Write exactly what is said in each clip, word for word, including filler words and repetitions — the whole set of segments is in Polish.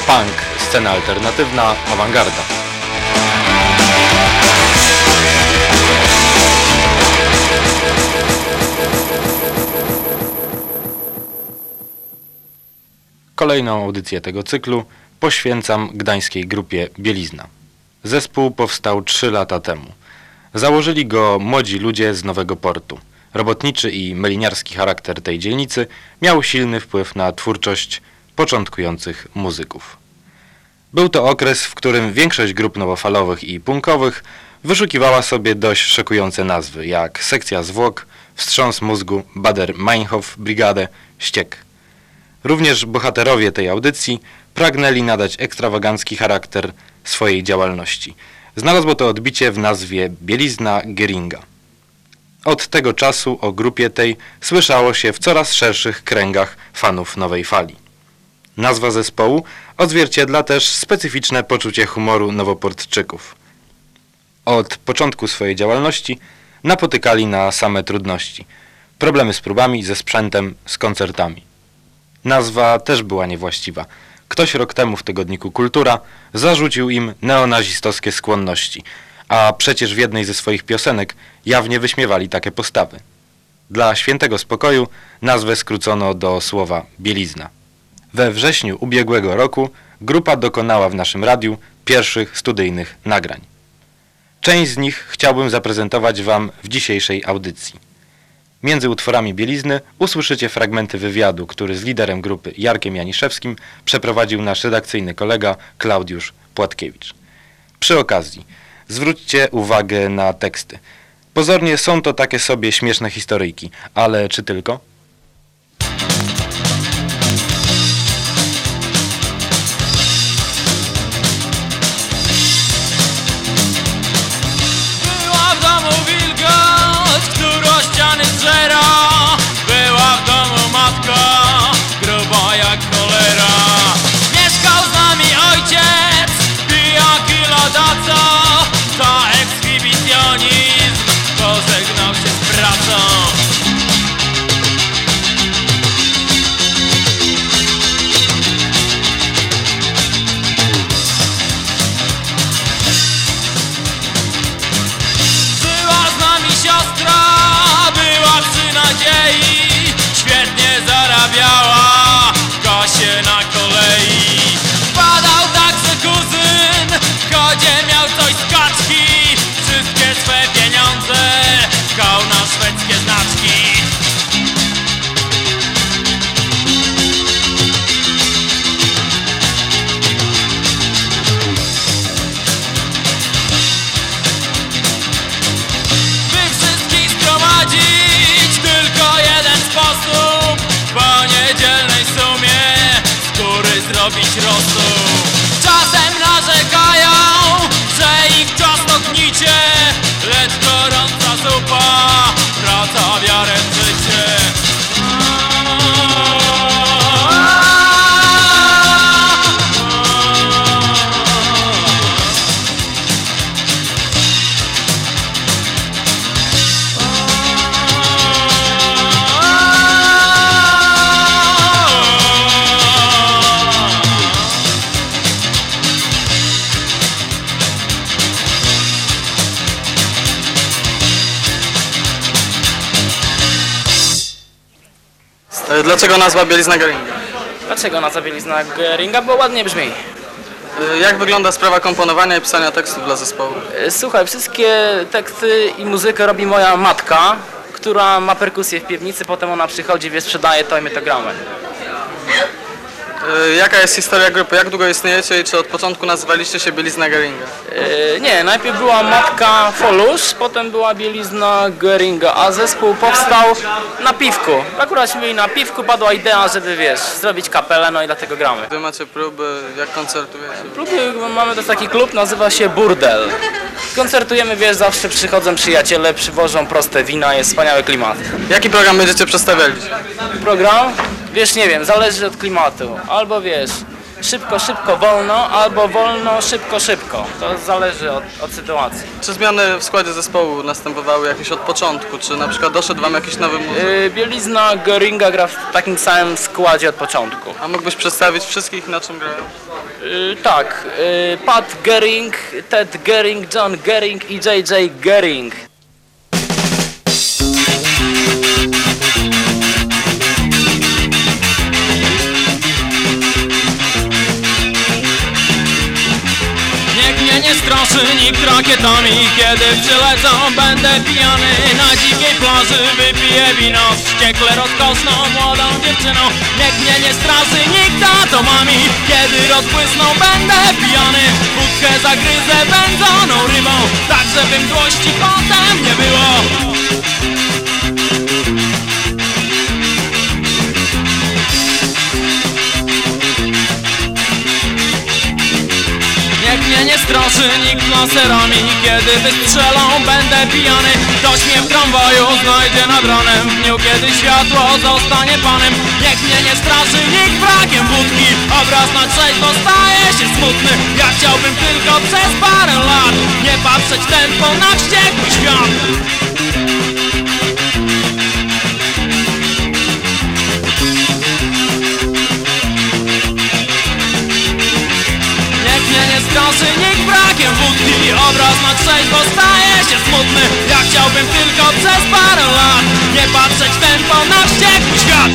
punk, scena alternatywna, awangarda. Kolejną audycję tego cyklu poświęcam gdańskiej grupie Bielizna. Zespół powstał trzy lata temu. Założyli go młodzi ludzie z Nowego Portu. Robotniczy i meliniarski charakter tej dzielnicy miał silny wpływ na twórczość początkujących muzyków. Był to okres, w którym większość grup nowofalowych i punkowych wyszukiwała sobie dość szokujące nazwy, jak Sekcja Zwłok, Wstrząs Mózgu, Bader Meinhof, Brigadę, Ściek. Również bohaterowie tej audycji pragnęli nadać ekstrawagancki charakter swojej działalności. Znalazło to odbicie w nazwie Bielizna Geringa. Od tego czasu o grupie tej słyszało się w coraz szerszych kręgach fanów nowej fali. Nazwa zespołu odzwierciedla też specyficzne poczucie humoru nowoportczyków. Od początku swojej działalności napotykali na same trudności. Problemy z próbami, ze sprzętem, z koncertami. Nazwa też była niewłaściwa. Ktoś rok temu w tygodniku Kultura zarzucił im neonazistowskie skłonności, a przecież w jednej ze swoich piosenek jawnie wyśmiewali takie postawy. Dla świętego spokoju nazwę skrócono do słowa Bielizna. We wrześniu ubiegłego roku grupa dokonała w naszym radiu pierwszych studyjnych nagrań. Część z nich chciałbym zaprezentować Wam w dzisiejszej audycji. Między utworami Bielizny usłyszycie fragmenty wywiadu, który z liderem grupy Jarkiem Janiszewskim przeprowadził nasz redakcyjny kolega Klaudiusz Płatkiewicz. Przy okazji zwróćcie uwagę na teksty. Pozornie są to takie sobie śmieszne historyjki, ale czy tylko? Była w domu wilgoć, którą ściany zżera. Była w domu matka, gruba jak cholera. Mieszkał z nami ojciec, pijak i ladaca. Za ekshibicjonizm pożegnał się z pracą. Była z nami siostra, była przy nadziei. Świetnie zarabiała w kasie na kolei. Padał także kuzyn, w chodzie miał coś z kaczki. Wszystkie swe pieniądze pchał na szwedzkie znaczki. By wszystkich zgromadzić, tylko jeden sposób. Po niedzielnej sumie skóry zrobić rosół. Czasem narzekają, że ich ciasno gnicie, lecz gorąca zupa wraca wiarę w życie. Dlaczego nazwa Bielizna Geringa? Dlaczego nazwa Bielizna Geringa? Bo ładnie brzmi. Jak wygląda sprawa komponowania i pisania tekstów dla zespołu? Słuchaj, wszystkie teksty i muzykę robi moja matka, która ma perkusję w piwnicy, potem ona przychodzi, wie, sprzedaje to i my to gramy. Jaka jest historia grupy? Jak długo istniejecie i czy od początku nazywaliście się Bielizna Geringa? Yy, nie, najpierw była matka Folusz, potem była Bielizna Geringa, a zespół powstał na piwku. Akurat mieli na piwku, padła idea, żeby wiesz, zrobić kapelę, no i dlatego gramy. Wy macie próby, jak koncertujecie? Próby, mamy też taki klub, nazywa się Burdel. Koncertujemy, wiesz, zawsze przychodzą przyjaciele, przywożą proste wina, jest wspaniały klimat. Jaki program będziecie przedstawiali? Program? Wiesz, nie wiem, zależy od klimatu. Albo wiesz, szybko, szybko, wolno, albo wolno, szybko, szybko. To zależy od, od sytuacji. Czy zmiany w składzie zespołu następowały jakieś od początku? Czy na przykład doszedł wam jakiś nowy muzyk? Yy, Bielizna Geringa gra w takim samym składzie od początku. A mógłbyś przedstawić wszystkich, na czym grają? Y, tak, y, Pat Gering, Ted Gering, John Gering i J J Gering. Niech mnie nie straszy nikt rakietami, kiedy przylecą będę pijany. Na dzikiej plaży wypiję wino z wściekle rozkoszną młodą dziewczyną. Niech mnie nie straszy nikt atomami, kiedy rozbłysną będę pijany. Wódkę zagryzę wędzoną rybą, tak żeby mdłości potem nie było. Niech mnie nie straszy nikt laserami, kiedy wystrzelą będę pijany. Ktoś mnie w tramwaju znajdzie nad ranem, w dniu kiedy światło zostanie panem. Niech mnie nie straszy nikt brakiem wódki, obraz na trzeźwo staje się smutny. Ja chciałbym tylko przez parę lat nie patrzeć tępo na wściekły świat. Niech mnie nie straszy nikt brakiem wódki, obraz na trzeźwo staje się smutny. Ja chciałbym tylko przez parę lat nie patrzeć tępo na wściekły świat.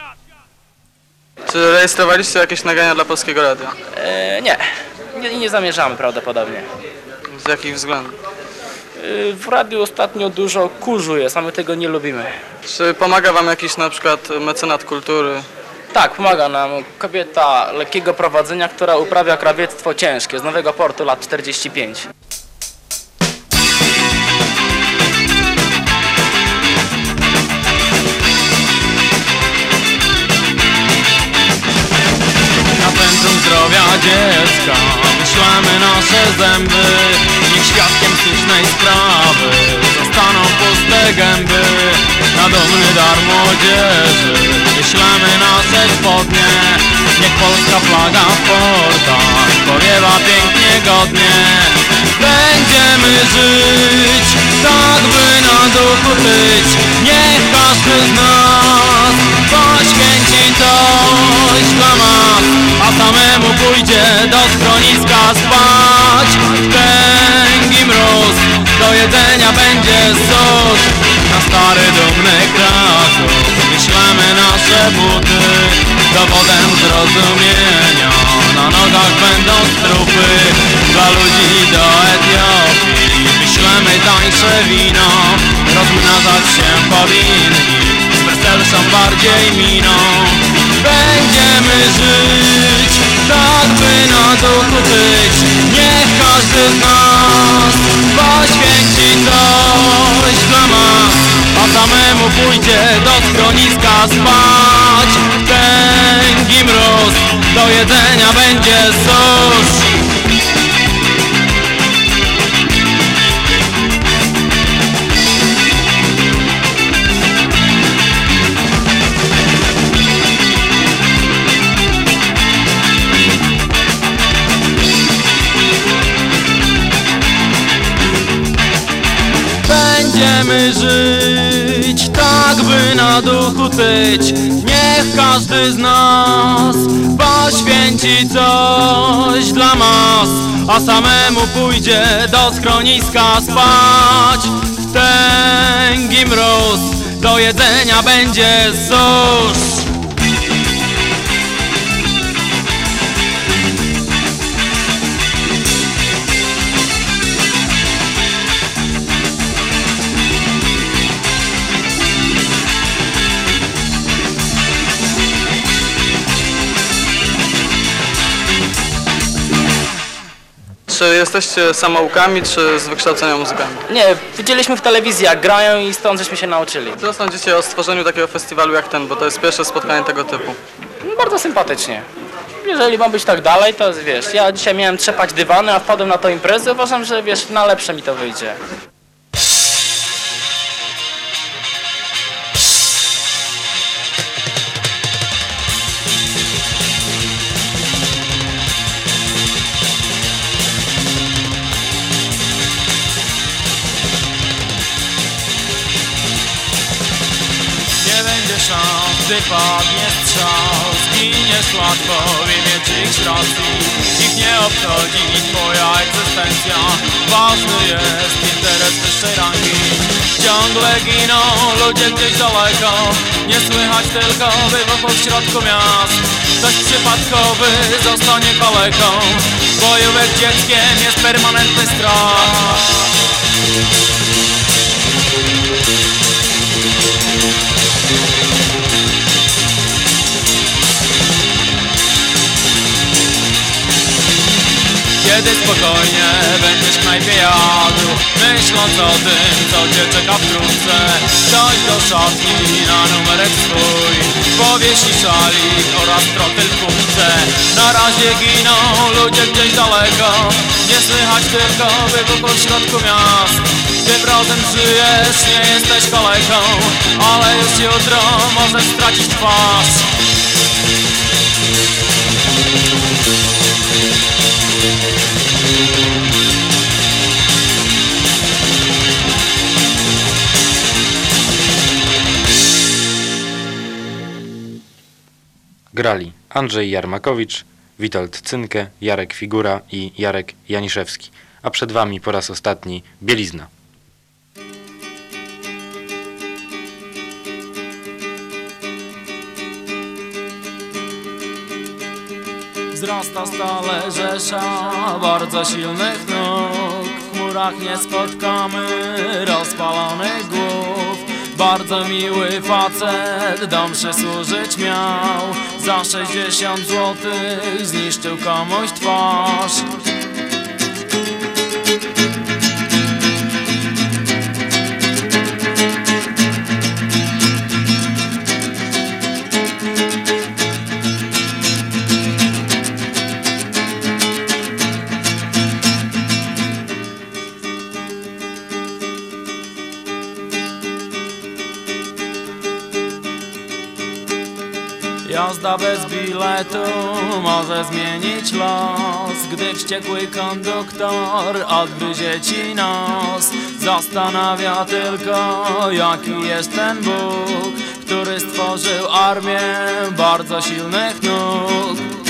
Czy rejestrowaliście jakieś nagrania dla Polskiego Radia? E, nie, nie, nie zamierzamy prawdopodobnie. Z jakich względów? E, w radiu ostatnio dużo kurzu jest, a my tego nie lubimy. Czy pomaga wam jakiś na przykład mecenat kultury? Tak, pomaga nam kobieta lekkiego prowadzenia, która uprawia krawiectwo ciężkie z Nowego Portu, lat czterdzieści pięć. Na centrum zdrowia dziecka wyślemy nasze zęby. Niech świadkiem słusznej sprawy zostaną puste gęby. Na dumny dar młodzieży wyślemy nasze spodnie. Niech polska flaga w portach powiewa pięknie, godnie. Będziemy żyć, tak by na duchu tyć. Niech każdy z nas poświęci coś dla mas, a samemu pójdzie do schroniska spać. Wtęgi mróz, do jedzenia będzie sos. Na stary dumny Kraków wyślemy nasze buty. Dowodem zrozumienia na nogach będą strupy. Dla ludzi do Etiopii wyślemy tańsze wino. Rozmnażać się powinni z weselszą bardziej miną. Będziemy żyć, tak by na duchu tyć. Niech każdy z nas poświęci coś dla mas, a samemu pójdzie do schroniska spać. Wtęgi mróz, do jedzenia będzie sos. Będziemy żyć, tak by na duchu tyć. Niech każdy z nas poświęci coś dla mas, a samemu pójdzie do schroniska spać. Wtęgi mróz, do jedzenia będzie sos. Czy jesteście samoukami, czy z wykształcenia muzykami? Nie, widzieliśmy w telewizji jak grają i stąd żeśmy się nauczyli. Co sądzicie o stworzeniu takiego festiwalu jak ten, bo to jest pierwsze spotkanie tego typu? No, bardzo sympatycznie. Jeżeli ma być tak dalej, to wiesz, ja dzisiaj miałem trzepać dywany, a wpadłem na tą imprezę, uważam, że wiesz, na lepsze mi to wyjdzie. nie będzie szans, gdy padnie strzał. Zginiesz łatwo w imię czyjchś racji. Ich nie obchodzi twoja egzystencja. Ważny jest interes wyższej rangi. Ciągle giną ludzie gdzieś daleko. Nie słychać tylko wybuchów w środku miast. Ktoś przypadkowy zostanie kaleką. Bojówek dzieckiem jest permanentny strach. Kiedy spokojnie będziesz w knajpie jadł, myśląc o tym, co cię czeka wkrótce, ktoś do szatni na numerek swój powiesi szalik oraz trotyl w kubce. Na razie giną ludzie gdzieś daleko. Nie słychać tylko wybuchów w środku miast. Ty razem żyjesz, nie jesteś kaleką, ale już jutro możesz stracić twarz. Grali Andrzej Jarmakowicz, Witold Cynkę, Jarek Figura i Jarek Janiszewski. A przed wami po raz ostatni Bielizna. Wzrasta stale rzesza bardzo silnych nóg. W chmurach nie spotkamy rozpalonych głów. Bardzo miły facet do mszy służyć miał. Za sześćdziesiąt złotych zniszczył komuś twarz. Jazda bez biletu może zmienić los, gdy wściekły konduktor odgryzie ci nos. Zastanawia tylko, jaki jest ten Bóg, który stworzył armię bardzo silnych nóg.